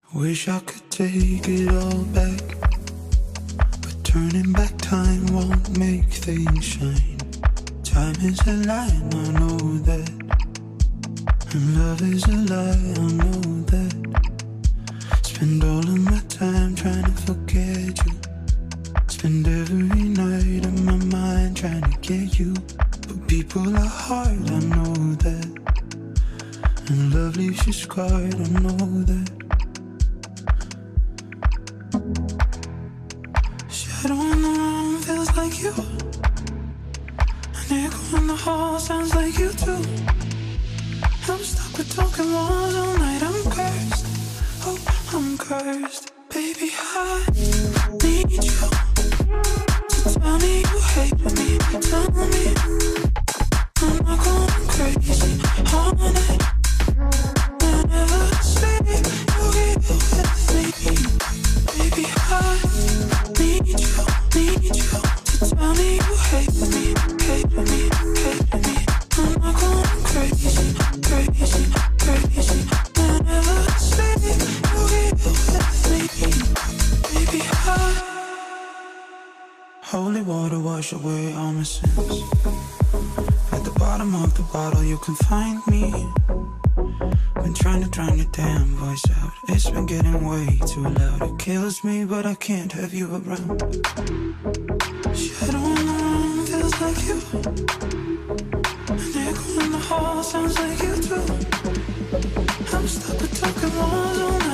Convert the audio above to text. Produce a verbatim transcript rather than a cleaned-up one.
Wish I could take it all back, but turning back time won't make things shine. Time is a lie, I know that. And love is a lie, I know that. Spend all of my time trying to forget you. Spend every night in my mind trying to get you. But people are hard, I know that. And love leaves you scarred, I know that. Shadow in the room feels like you. An echo in the hall sounds like you too. I'm stuck with broken walls all night, I'm cursed. Oh, I'm cursed. Baby, I need you to tell me you hate me. Tell me I'm not going crazy all night. Whenever I sleep, you're here with me. Baby, I need you, need you to tell me you hate me, hate me, hate me. I'm not going crazy, crazy, crazy. Whenever I sleep, you're here with me. Baby, I holy water wash away all my sins. At the bottom of the bottle you can find me. Been trying to drown your damn voice out. It's been getting way too loud. It kills me but I can't have you around. Shadow in the room feels like you. An echo in the hall sounds like you too. I'm stuck with talking walls all night.